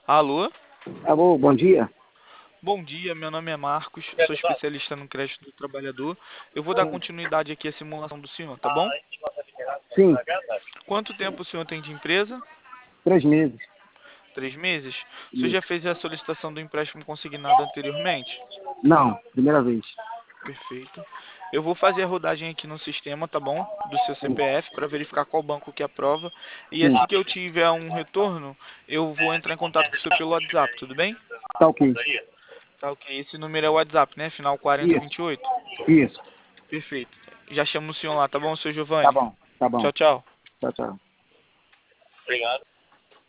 Alô? Alô, bom dia. Bom dia, meu nome é Marcos, sou especialista no crédito do trabalhador. Eu vou dar Sim, continuidade aqui à simulação do senhor, tá bom? sim, Quanto tempo o senhor tem de empresa? 3 meses. 3 meses? O senhor já Isso. fez a solicitação do empréstimo consignado anteriormente? Não, primeira vez. Perfeito. Eu vou fazer a rodagem aqui no sistema, tá bom? Do seu Sim, CPF para verificar qual banco que aprova. E sim. assim que eu tiver um retorno, eu vou entrar em contato com o senhor pelo WhatsApp, tudo bem? Tá ok. Tá ok. Esse número é o WhatsApp, né? Final Isso, 4028. isso. Perfeito. Já chamo o senhor lá, tá bom, seu Tá Giovanni? bom, tá bom. Tchau, tchau. Tchau, tchau.